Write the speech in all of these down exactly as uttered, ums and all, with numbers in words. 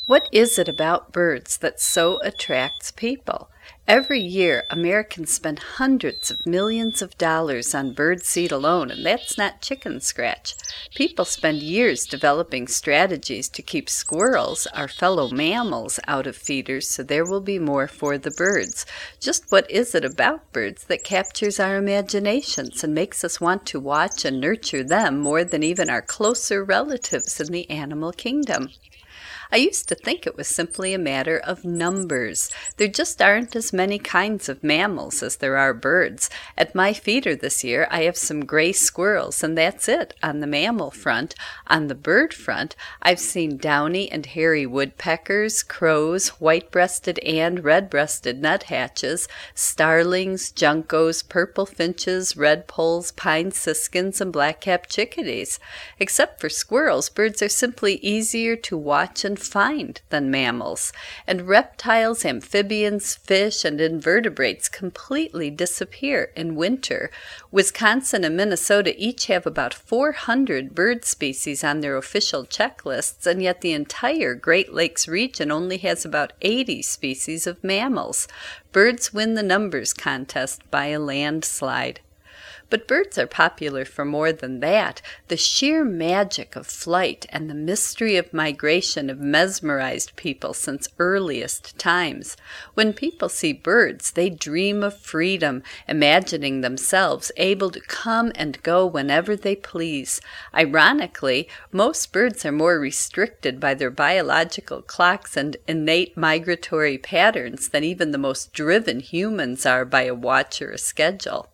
What is it about birds that so attracts people? Every year, Americans spend hundreds of millions of dollars on birdseed alone, and that's not chicken scratch. People spend years developing strategies to keep squirrels, our fellow mammals, out of feeders so there will be more for the birds. Just what is it about birds that captures our imaginations and makes us want to watch and nurture them more than even our closer relatives in the animal kingdom? I used to think it was simply a matter of numbers. There just aren't as many kinds of mammals as there are birds. At my feeder this year, I have some gray squirrels, and that's it on the mammal front. On the bird front, I've seen downy and hairy woodpeckers, crows, white-breasted and red-breasted nuthatches, starlings, juncos, purple finches, red poles, pine siskins, and black-capped chickadees. Except for squirrels, birds are simply easier to watch and find than mammals, and reptiles, amphibians, fish, and invertebrates completely disappear in winter. Wisconsin and Minnesota each have about four hundred bird species on their official checklists, and yet the entire Great Lakes region only has about eighty species of mammals. Birds win the numbers contest by a landslide. But birds are popular for more than that. The sheer magic of flight and the mystery of migration have mesmerized people since earliest times. When people see birds, they dream of freedom, imagining themselves able to come and go whenever they please. Ironically, most birds are more restricted by their biological clocks and innate migratory patterns than even the most driven humans are by a watch or a schedule.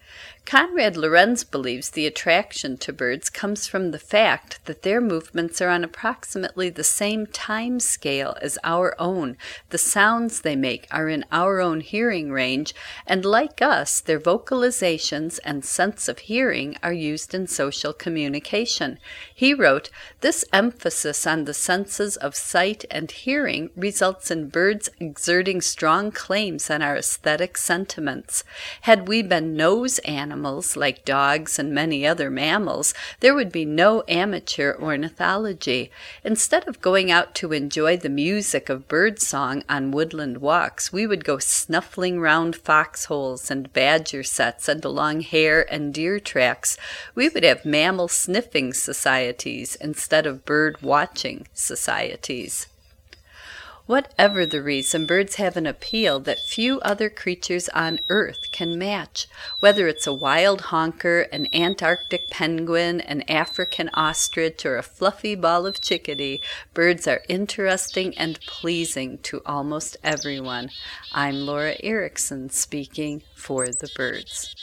Konrad Lorenz believes the attraction to birds comes from the fact that their movements are on approximately the same time scale as our own. The sounds they make are in our own hearing range, and like us, their vocalizations and sense of hearing are used in social communication. He wrote, "This emphasis on the senses of sight and hearing results in birds exerting strong claims on our aesthetic sentiments. Had we been nose animals, Animals, like dogs and many other mammals, there would be no amateur ornithology. Instead of going out to enjoy the music of birdsong on woodland walks, we would go snuffling round foxholes and badger sets and along hare and deer tracks. We would have mammal sniffing societies instead of bird watching societies." Whatever the reason, birds have an appeal that few other creatures on Earth can match. Whether it's a wild honker, an Antarctic penguin, an African ostrich, or a fluffy ball of chickadee, birds are interesting and pleasing to almost everyone. I'm Laura Erickson speaking for the birds.